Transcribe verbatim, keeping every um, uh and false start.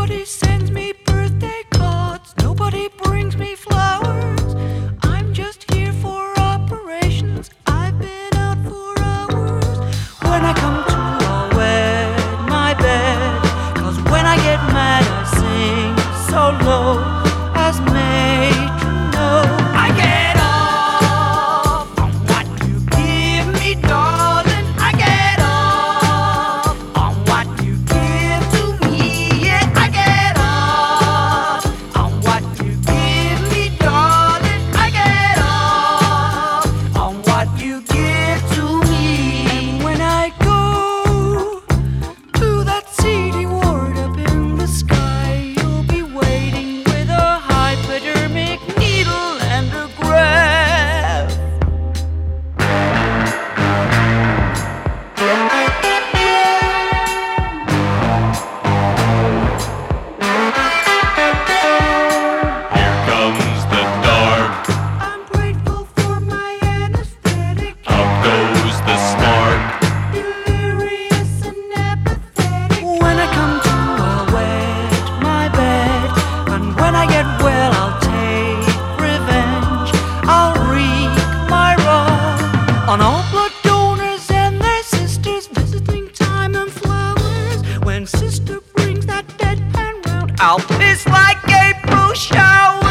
Nobody sends me birthday cards, nobody brings me flowers. I'm just here for operations, I've been out for hours. When I come to, I'll wet my bed, 'cause when I get mad I sing so low as metronome. I get off on what you give me, darling. I get off on what you give to me. Yeah, I get off on what you give me, darling. I get off on what you give to me. And when I go to that seedy ward up in the sky, you'll be waiting with a hypodermic needle and a graft. Here comes the dark, I'm grateful for my anesthetic, out goes the spark. delirious and apathetic. When I come to, I'll wet my bed, and when I get well, I'll take revenge. I'll wreak my wrong on all blood donors and their sisters, visiting time and flowers. When sister brings that deadpan round, I'll piss like April showers.